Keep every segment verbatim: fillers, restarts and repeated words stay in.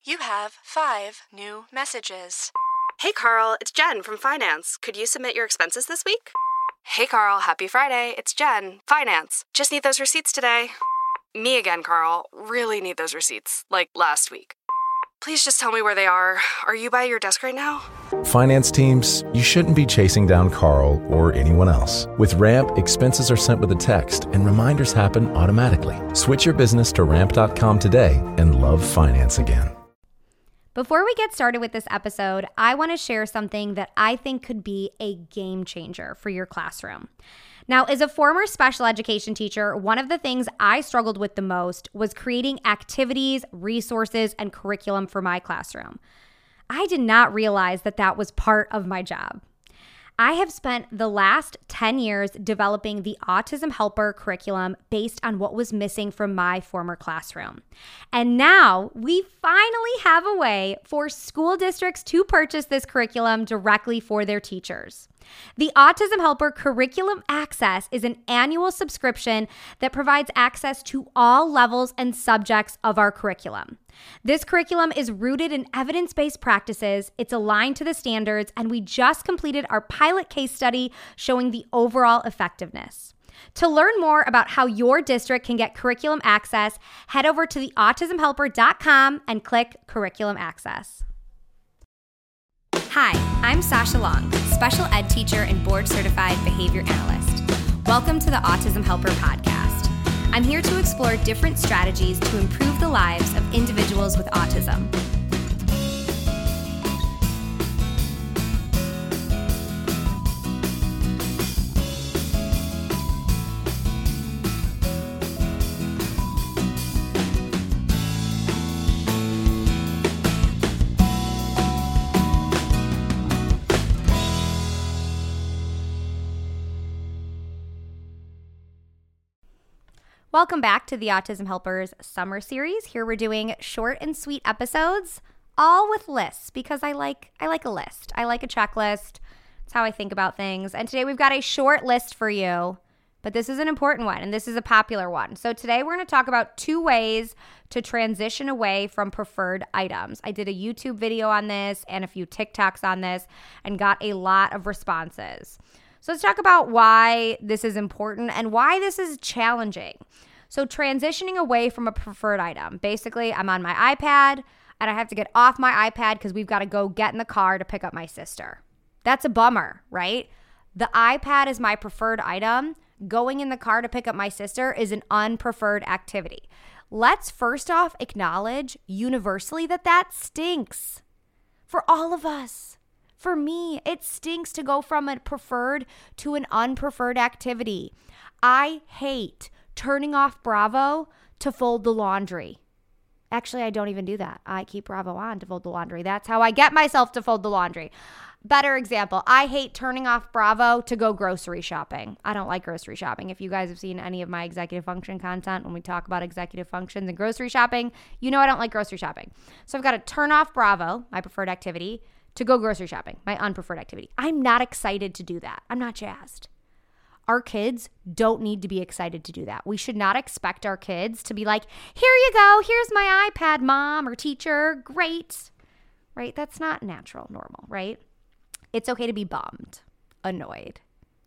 You have five new messages. Hey Carl, it's Jen from Finance. Could you submit your expenses this week? Hey Carl, happy Friday. It's Jen, Finance. Just need those receipts today. Me again, Carl. Really need those receipts, like last week. Please just tell me where they are. Are you by your desk right now? Finance teams, you shouldn't be chasing down Carl or anyone else. With Ramp, expenses are sent with a text and reminders happen automatically. Switch your business to ramp dot com today and love finance again. Before we get started with this episode, I want to share something that I think could be a game changer for your classroom. Now, as a former special education teacher, one of the things I struggled with the most was creating activities, resources, and curriculum for my classroom. I did not realize that that was part of my job. I have spent the last ten years developing the Autism Helper curriculum based on what was missing from my former classroom. And now we finally have a way for school districts to purchase this curriculum directly for their teachers. The Autism Helper Curriculum Access is an annual subscription that provides access to all levels and subjects of our curriculum. This curriculum is rooted in evidence-based practices, it's aligned to the standards, and we just completed our pilot case study showing the overall effectiveness. To learn more about how your district can get curriculum access, head over to the autism helper dot com and click Curriculum Access. Hi, I'm Sasha Long, special ed teacher and board-certified behavior analyst. Welcome to the Autism Helper podcast. I'm here to explore different strategies to improve the lives of individuals with autism. Welcome back to the Autism Helpers Summer Series. Here we're doing short and sweet episodes, all with lists, because I like I like a list. I like a checklist. It's how I think about things. And today we've got a short list for you, but this is an important one, and this is a popular one. So today we're going to talk about two ways to transition away from preferred items. I did a YouTube video on this and a few TikToks on this and got a lot of responses. So let's talk about why this is important and why this is challenging. So transitioning away from a preferred item. Basically, I'm on my iPad and I have to get off my iPad because we've got to go get in the car to pick up my sister. That's a bummer, right? The iPad is my preferred item. Going in the car to pick up my sister is an unpreferred activity. Let's first off acknowledge universally that that stinks for all of us. For me, it stinks to go from a preferred to an unpreferred activity. I hate turning off Bravo to fold the laundry. Actually, I don't even do that. I keep Bravo on to fold the laundry. That's how I get myself to fold the laundry. Better example, I hate turning off Bravo to go grocery shopping. I don't like grocery shopping. If you guys have seen any of my executive function content when we talk about executive functions and grocery shopping, you know I don't like grocery shopping. So I've got to turn off Bravo, my preferred activity, to go grocery shopping, my unpreferred activity. I'm not excited to do that. I'm not jazzed. Our kids don't need to be excited to do that. We should not expect our kids to be like, here you go, here's my iPad, mom or teacher, great. Right? That's not natural, normal, right? It's okay to be bummed, annoyed,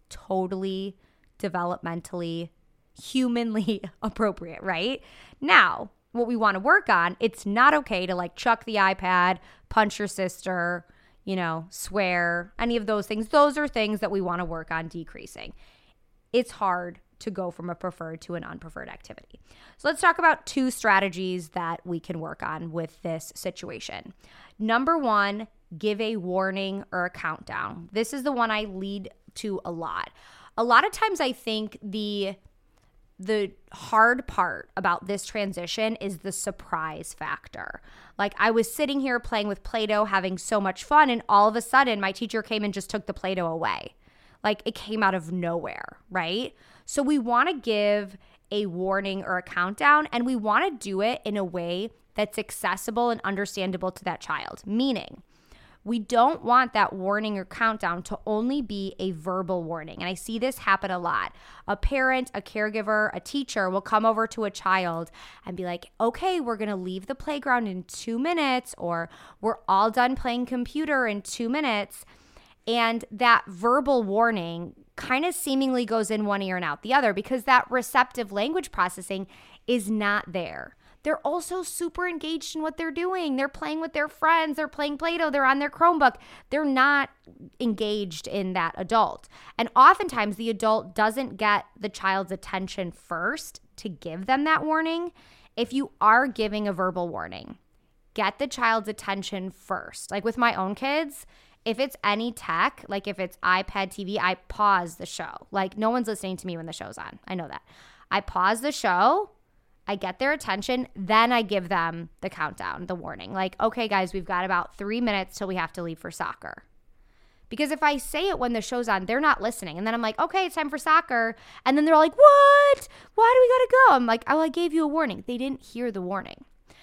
totally developmentally, humanly appropriate, right? Now, what we want to work on, it's not okay to like chuck the iPad, punch your sister, you know, swear, any of those things. Those are things that we want to work on decreasing. It's hard to go from a preferred to an unpreferred activity. So let's talk about two strategies that we can work on with this situation. Number one, give a warning or a countdown. This is the one I lead to a lot. A lot of times I think the the hard part about this transition is the surprise factor. Like I was sitting here playing with Play-Doh, having so much fun, and all of a sudden my teacher came and just took the Play-Doh away. Like it came out of nowhere, right? So we want to give a warning or a countdown, and we want to do it in a way that's accessible and understandable to that child. Meaning, We don't want that warning or countdown to only be a verbal warning. And I see this happen a lot. A parent, a caregiver, a teacher will come over to a child and be like, okay, we're going to leave the playground in two minutes, or we're all done playing computer in two minutes. And that verbal warning kind of seemingly goes in one ear and out the other because that receptive language processing is not there. They're also super engaged in what they're doing. They're playing with their friends. They're playing Play-Doh. They're on their Chromebook. They're not engaged in that adult. And oftentimes the adult doesn't get the child's attention first to give them that warning. If you are giving a verbal warning, get the child's attention first. Like with my own kids, if it's any tech, like if it's iPad, T V, I pause the show. Like no one's listening to me when the show's on. I know that. I pause the show. I get their attention, then I give them the countdown, the warning. Like, okay, guys, we've got about three minutes till we have to leave for soccer. Because if I say it when the show's on, they're not listening. And then I'm like, okay, it's time for soccer. And then they're like, what? Why do we gotta go? I'm like, oh, I gave you a warning. They didn't hear the warning.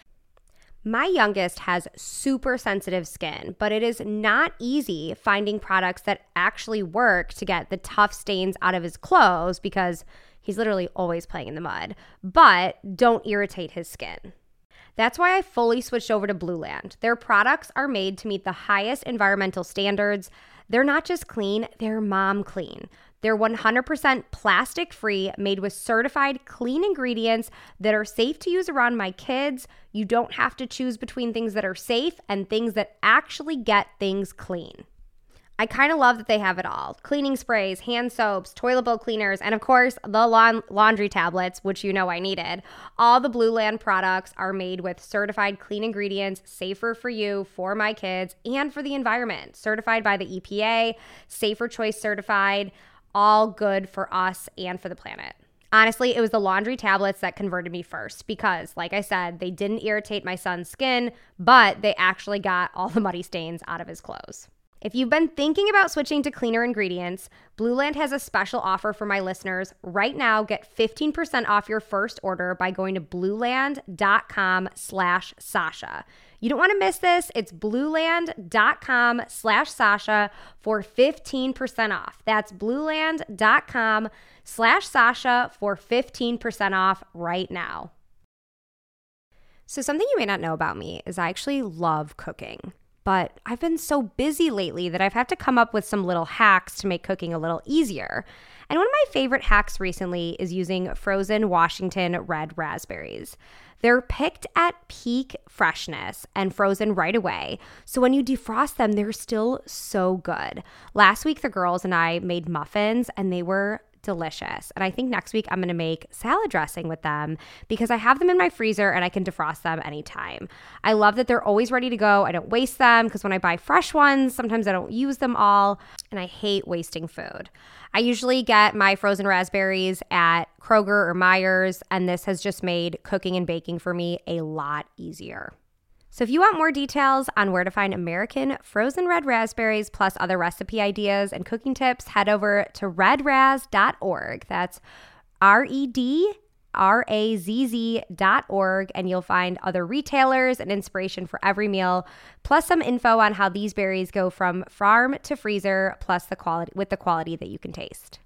My youngest has super sensitive skin, but it is not easy finding products that actually work to get the tough stains out of his clothes because he's literally always playing in the mud, but don't irritate his skin. That's why I fully switched over to Blueland. Their products are made to meet the highest environmental standards. They're not just clean, they're mom clean. They're one hundred percent plastic free, made with certified clean ingredients that are safe to use around my kids. You don't have to choose between things that are safe and things that actually get things clean. I kind of love that they have it all. Cleaning sprays, hand soaps, toilet bowl cleaners, and of course, the la- laundry tablets, which you know I needed. All the Blueland products are made with certified clean ingredients, safer for you, for my kids, and for the environment. Certified by the E P A, Safer Choice certified, all good for us and for the planet. Honestly, it was the laundry tablets that converted me first because, like I said, they didn't irritate my son's skin, but they actually got all the muddy stains out of his clothes. If you've been thinking about switching to cleaner ingredients, Blueland has a special offer for my listeners. Right now, get fifteen percent off your first order by going to blueland.com slash Sasha. You don't want to miss this. It's blueland.com slash Sasha for fifteen percent off. That's blueland.com slash Sasha for fifteen percent off right now. So something you may not know about me is I actually love cooking. But I've been so busy lately that I've had to come up with some little hacks to make cooking a little easier. And one of my favorite hacks recently is using frozen Washington red raspberries. They're picked at peak freshness and frozen right away. So when you defrost them, they're still so good. Last week, the girls and I made muffins and they were delicious. And I think next week I'm going to make salad dressing with them because I have them in my freezer and I can defrost them anytime. I love that they're always ready to go. I don't waste them because when I buy fresh ones, sometimes I don't use them all and I hate wasting food. I usually get my frozen raspberries at Kroger or Meijer's, and this has just made cooking and baking for me a lot easier. So if you want more details on where to find American frozen red raspberries plus other recipe ideas and cooking tips, head over to red raz dot org. That's R E D R A Z Z dot org, and you'll find other retailers and inspiration for every meal, plus some info on how these berries go from farm to freezer, plus the quality with the quality that you can taste.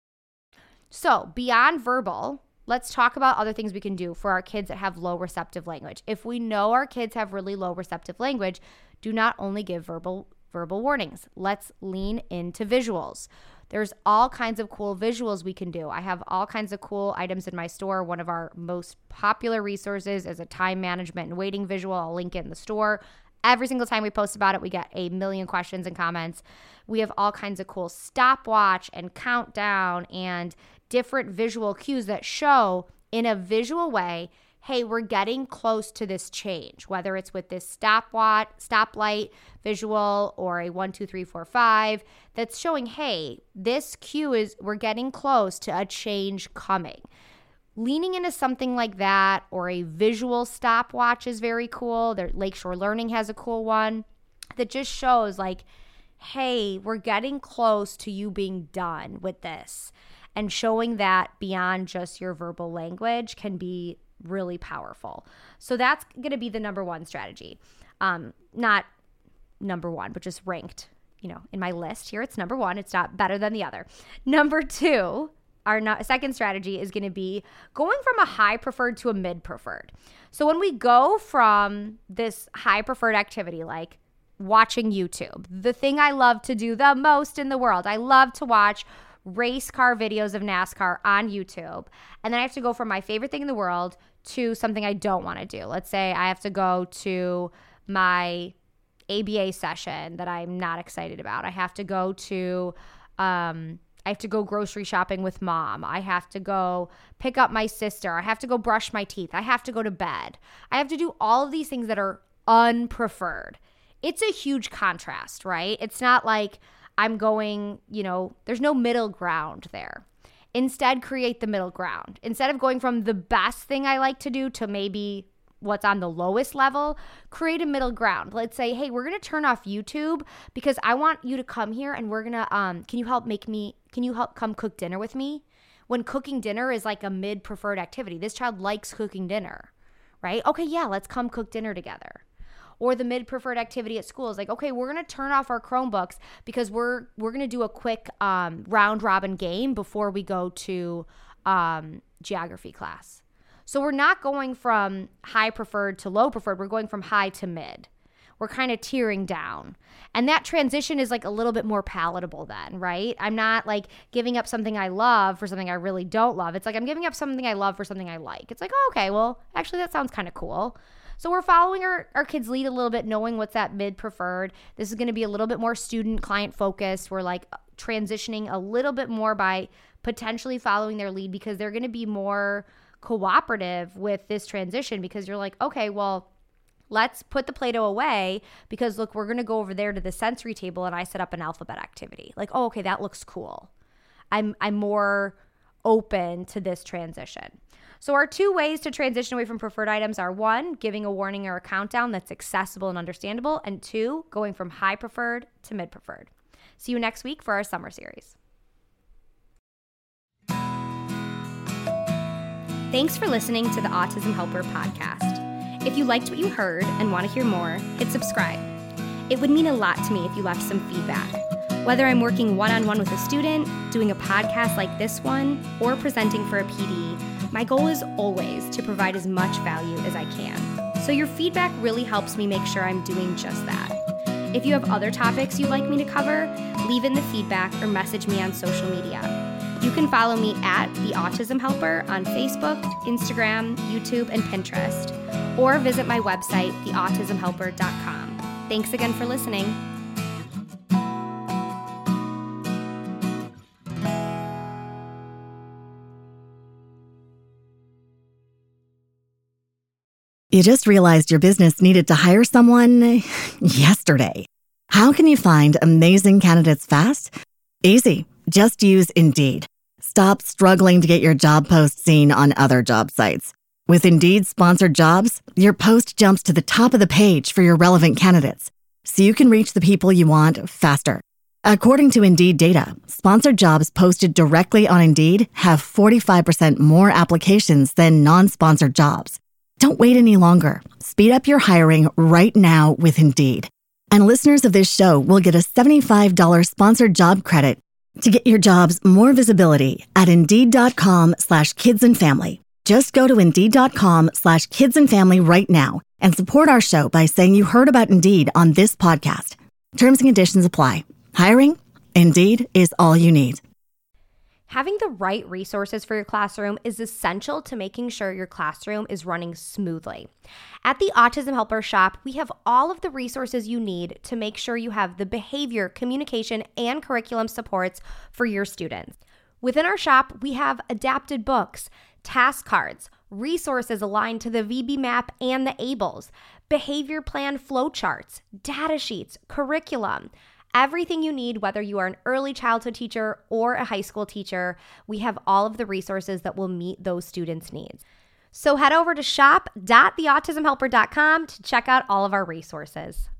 So beyond verbal, let's talk about other things we can do for our kids that have low receptive language. If we know our kids have really low receptive language, do not only give verbal verbal warnings. Let's lean into visuals. There's all kinds of cool visuals we can do. I have all kinds of cool items in my store. One of our most popular resources is a time management and waiting visual. I'll link it in the store. Every single time we post about it, we get a million questions and comments. We have all kinds of cool stopwatch and countdown and different visual cues that show in a visual way, hey, we're getting close to this change, whether it's with this stopwatch, stoplight visual or a one, two, three, four, five, that's showing, hey, this cue is, we're getting close to a change coming. Leaning into something like that or a visual stopwatch is very cool. Their Lakeshore Learning has a cool one that just shows like, hey, we're getting close to you being done with this. And showing that beyond just your verbal language can be really powerful. So that's going to be the number one strategy. Um, not number one, but just ranked, you know, in my list here, it's number one. It's not better than the other. Number two, our no- second strategy is going to be going from a high preferred to a mid preferred. So when we go from this high preferred activity, like watching YouTube, the thing I love to do the most in the world, I love to watch race car videos of NASCAR on YouTube. And then I have to go from my favorite thing in the world to something I don't want to do. Let's say I have to go to my A B A session that I'm not excited about. I have to go to, um, I have to go grocery shopping with mom. I have to go pick up my sister. I have to go brush my teeth. I have to go to bed. I have to do all of these things that are unpreferred. It's a huge contrast, right? It's not like I'm going, you know, there's no middle ground there. Instead, create the middle ground. Instead of going from the best thing I like to do to maybe what's on the lowest level, create a middle ground. Let's say, hey, we're going to turn off YouTube because I want you to come here and we're going to, um, can you help make me, can you help come cook dinner with me? When cooking dinner is like a mid preferred activity. This child likes cooking dinner, right? Okay, yeah, let's come cook dinner together. Or the mid-preferred activity at school is like, okay, we're going to turn off our Chromebooks because we're we're going to do a quick um, round-robin game before we go to um, geography class. So we're not going from high-preferred to low-preferred. We're going from high to mid. We're kind of tearing down. And that transition is like a little bit more palatable then, right? I'm not like giving up something I love for something I really don't love. It's like I'm giving up something I love for something I like. It's like, oh, okay, well, actually that sounds kind of cool. So we're following our, our kids' lead a little bit, knowing what's that mid-preferred. This is going to be a little bit more student-client focused. We're like transitioning a little bit more by potentially following their lead because they're going to be more cooperative with this transition because you're like, okay, well, let's put the Play-Doh away because, look, we're going to go over there to the sensory table and I set up an alphabet activity. Like, oh, okay, that looks cool. I'm I'm more open to this transition. So our two ways to transition away from preferred items are one, giving a warning or a countdown that's accessible and understandable, and two, going from high preferred to mid preferred. See you next week for our summer series. Thanks for listening to the Autism Helper podcast. If you liked what you heard and want to hear more, hit subscribe. It would mean a lot to me if you left some feedback. Whether I'm working one-on-one with a student, doing a podcast like this one, or presenting for a P D, my goal is always to provide as much value as I can. So your feedback really helps me make sure I'm doing just that. If you have other topics you'd like me to cover, leave in the feedback or message me on social media. You can follow me at The Autism Helper on Facebook, Instagram, YouTube, and Pinterest, or visit my website, the autism helper dot com. Thanks again for listening. You just realized your business needed to hire someone yesterday. How can you find amazing candidates fast? Easy. Just use Indeed. Stop struggling to get your job post seen on other job sites. With Indeed sponsored jobs, your post jumps to the top of the page for your relevant candidates, so you can reach the people you want faster. According to Indeed data, sponsored jobs posted directly on Indeed have forty-five percent more applications than non-sponsored jobs. Don't wait any longer. Speed up your hiring right now with Indeed. And listeners of this show will get a seventy-five dollars sponsored job credit to get your jobs more visibility at Indeed.com slash kids and family. Just go to Indeed.com slash kids and family right now and support our show by saying you heard about Indeed on this podcast. Terms and conditions apply. Hiring? Indeed is all you need. Having the right resources for your classroom is essential to making sure your classroom is running smoothly. At the Autism Helper Shop, we have all of the resources you need to make sure you have the behavior, communication, and curriculum supports for your students. Within our shop, we have adapted books, task cards, resources aligned to the V B MAP and the ABLES, behavior plan flowcharts, data sheets, curriculum. Everything you need, whether you are an early childhood teacher or a high school teacher, we have all of the resources that will meet those students' needs. So head over to shop dot the autism helper dot com to check out all of our resources.